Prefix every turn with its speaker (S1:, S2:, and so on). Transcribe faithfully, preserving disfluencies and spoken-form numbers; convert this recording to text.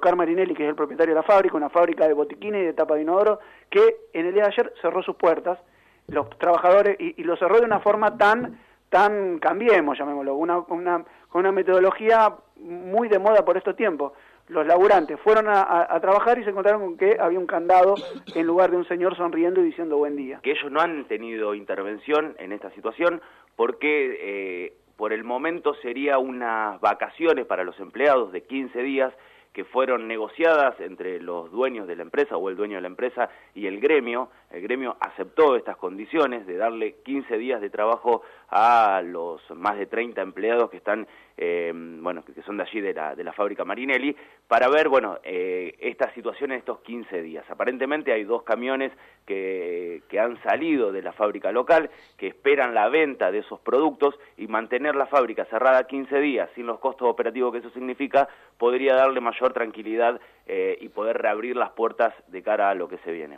S1: Oscar Marinelli, que es el propietario de la fábrica, una fábrica de botiquines y de tapa de inodoro, que en el día de ayer cerró sus puertas, los trabajadores, y, y lo cerró de una forma tan, tan cambiemos, llamémoslo, una, una, con una metodología muy de moda por estos tiempos. Los laburantes fueron a, a, a trabajar y se encontraron con que había un candado en lugar de un señor sonriendo y diciendo buen día.
S2: Que ellos no han tenido intervención en esta situación porque eh, por el momento sería unas vacaciones para los empleados de quince días que fueron negociadas entre los dueños de la empresa o el dueño de la empresa y el gremio. El gremio aceptó estas condiciones de darle quince días de trabajo a los más de treinta empleados que están, eh, bueno, que son de allí de la, de la fábrica Marinelli, para ver, bueno, eh, esta situación en estos quince días. Aparentemente hay dos camiones que, que han salido de la fábrica local, que esperan la venta de esos productos, y mantener la fábrica cerrada quince días sin los costos operativos que eso significa, podría darle mayor tranquilidad eh, y poder reabrir las puertas de cara a lo que se viene.